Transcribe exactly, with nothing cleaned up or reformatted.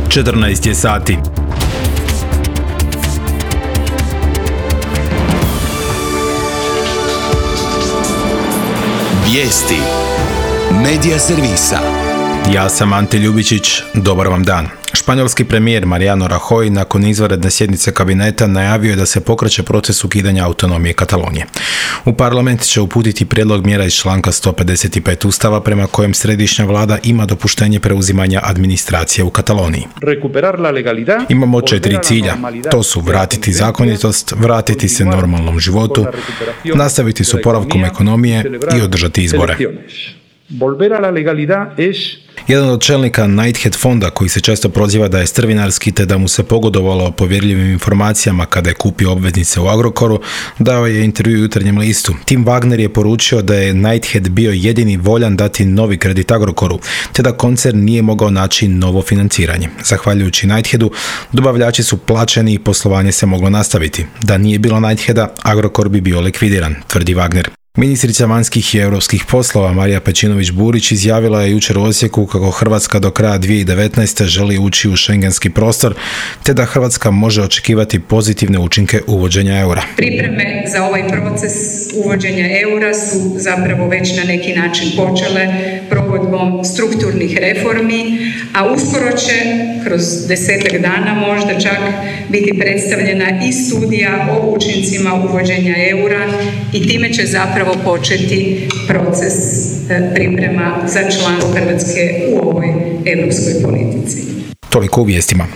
četrnaest je sati. Vijesti Medija servisa. Ja sam Ante Ljubičić, dobar vam dan. Španjolski premijer Mariano Rajoy nakon izvanredne sjednice kabineta najavio je da se pokreće proces ukidanja autonomije Katalonije. U parlament će uputiti prijedlog mjera iz članka sto pedeset pet Ustava prema kojem središnja vlada ima dopuštenje preuzimanja administracije u Kataloniji. Imamo četiri cilja. To su vratiti zakonitost, vratiti se normalnom životu, nastaviti s oporavkom ekonomije i održati izbore. Jedan od čelnika Knighthead fonda, koji se često proziva da je strvinarski te da mu se pogodovalo povjerljivim informacijama kada je kupio obveznice u Agrokoru, dao je intervju Jutarnjem listu. Tim Wagner je poručio da je Knighthead bio jedini voljan dati novi kredit Agrokoru, te da koncern nije mogao naći novo financiranje. Zahvaljujući Knightheadu, dobavljači su plaćeni i poslovanje se moglo nastaviti. Da nije bilo Knightheada, Agrokor bi bio likvidiran, tvrdi Wagner. Ministrica vanjskih i europskih poslova Marija Pejčinović-Burić izjavila je jučer u Osijeku kako Hrvatska do kraja dvije tisuće devetnaeste. želi ući u šengenski prostor, te da Hrvatska može očekivati pozitivne učinke uvođenja eura. Pripreme za ovaj proces uvođenja eura su zapravo već na neki način počele provodbom strukturnih reformi, a uskoro će kroz desetak dana možda čak biti predstavljena i studija o učincima uvođenja eura i time će zapravo početi proces priprema za članstvo Hrvatske u ovoj europskoj politici. Toliko u vijestima.